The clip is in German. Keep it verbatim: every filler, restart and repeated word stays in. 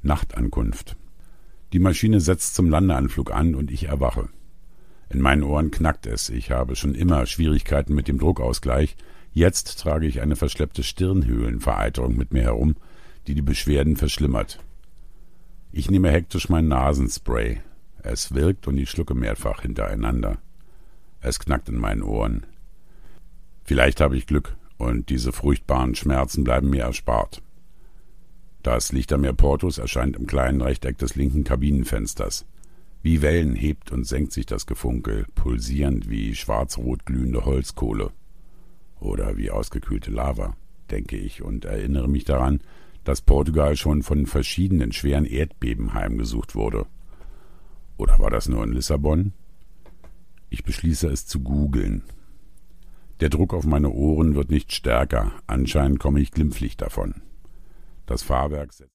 Nachtankunft. Die Maschine setzt zum Landeanflug an und ich erwache. In meinen Ohren knackt es. Ich habe schon immer Schwierigkeiten mit dem Druckausgleich. Jetzt trage ich eine verschleppte Stirnhöhlenvereiterung mit mir herum, die die Beschwerden verschlimmert. Ich nehme hektisch mein Nasenspray. Es wirkt und ich schlucke mehrfach hintereinander. Es knackt in meinen Ohren. Vielleicht habe ich Glück und diese furchtbaren Schmerzen bleiben mir erspart. Das Lichtermeer Portos erscheint im kleinen Rechteck des linken Kabinenfensters. Wie Wellen hebt und senkt sich das Gefunkel, pulsierend wie schwarz-rot glühende Holzkohle. Oder wie ausgekühlte Lava, denke ich und erinnere mich daran, dass Portugal schon von verschiedenen schweren Erdbeben heimgesucht wurde. Oder war das nur in Lissabon? Ich beschließe es zu googeln. Der Druck auf meine Ohren wird nicht stärker, anscheinend komme ich glimpflich davon. Das Fahrwerk setzt